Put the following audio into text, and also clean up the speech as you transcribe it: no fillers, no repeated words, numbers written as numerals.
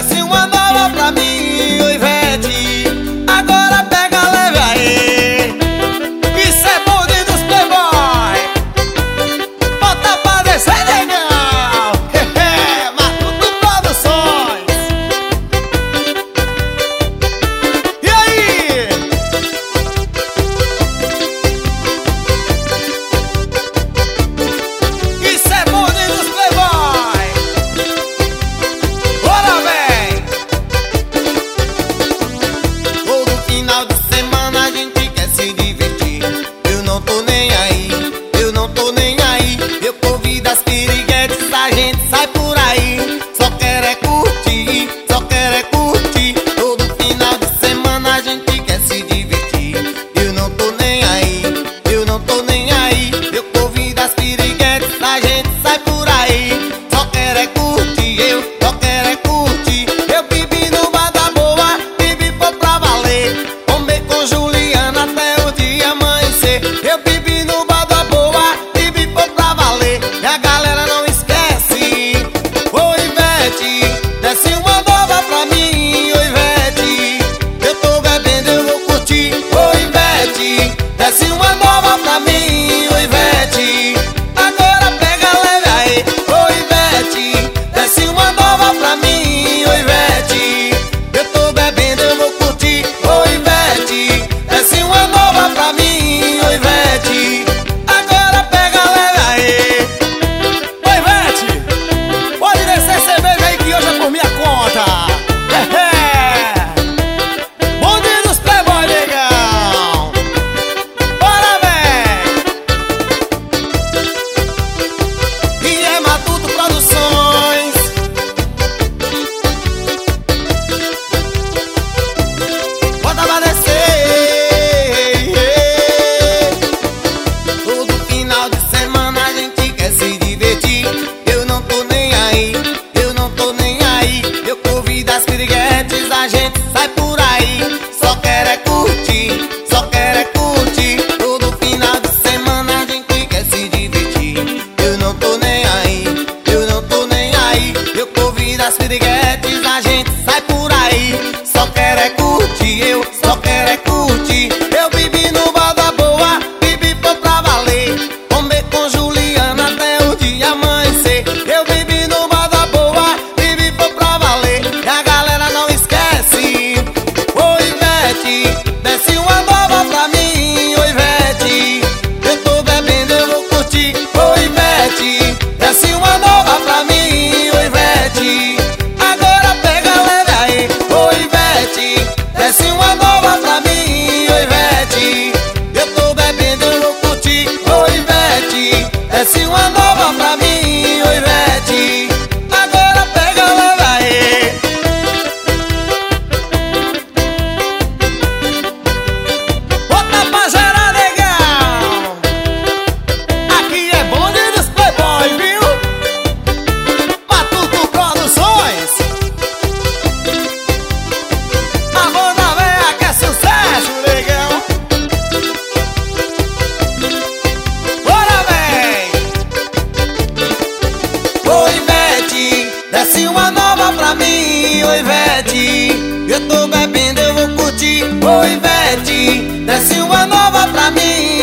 desce uma nova pra mim, oi Ivete. Agora pega leve aí. Isso é bonde dos playboy. Bota pra descer legal. Matuto Produções. E aí? Isso é bonde dos playboy. Bora, vem! Todo final de semana a gente quer se divertir. Eu não tô nem aí, eu não tô nem aí. Eu convido as piriguetes, a gente sai por aí. Só quer é curtir, só quer é curtir. Todo final de semana a gente quer se divertir. Eu não tô nem aí, eu não tô nem aí. Eu convido as piriguetes, a gente sai por aí. Só quer é curtir, eu só quero é curtir. Eu bebi no bar da boa, bebi foi pra valer. Tomei com Juliana até o dia amanhecer. Eu bebi no bar da boa, bebi foi pra valer. E a galera não esquece. Ô Ivete, desce uma nova pra mim, ô Ivete. Eu tô bebendo, eu vou curtir. Ô Ivete, desce uma nova pra mim, ô Ivete. Agora pega leve aí. Ô Ivete, desce uma nova pra mim, ô Ivete. Eu tô bebendo, eu vou curtir. Ô Ivete, desce uma nova pra mim, ô Ivete. Agora pega leve aí. Ô Ivete, pode descer cerveja aí que hoje é por minha conta. Bonde dos playboy, negão. Bora, véi. E é Matuto Produções. Bota pra descer. Todo final de semana a gente quer se divertir. Eu não tô nem aí, eu não tô nem aí. Eu convido as piriguetes, a gente sai por aí. Só quer é curtir, só quer é curtir. Todo final de semana a gente quer se divertir. Eu não tô nem aí, eu não tô nem aí. Eu convido as piriguetes, a gente sai por aí. Só quer é curtir, eu só quero é curtir. Eu bebi no bar da boa, bebi foi pra valer. Tomei com Juliana até o dia amanhecer. Eu bebi no bar da boa, bebi foi pra valer. E a galera não esquece. Ô Ivete, desce uma nova pra mim, ô Ivete. Eu tô bebendo, eu vou curtir. Ô Ivete, desce uma nova pra mim, ô Ivete. Agora pega leve aí. Ô Ivete, desce uma nova pra mim, ô Ivete. Eu tô bebendo, eu vou curtir. Ô Ivete, desce uma nova pra mim, ô Ivete. Agora pega leve aí. Bota pra gerar, negão. Aqui é bonde dos playboy, viu? Matuto Produções. A banda velha que é sucesso, negão. Bora, véi. Ô Ivete, desce uma nova pra mim, ô Ivete. Eu tô bebendo, eu vou curtir. Ô Ivete, desce uma nova pra mim,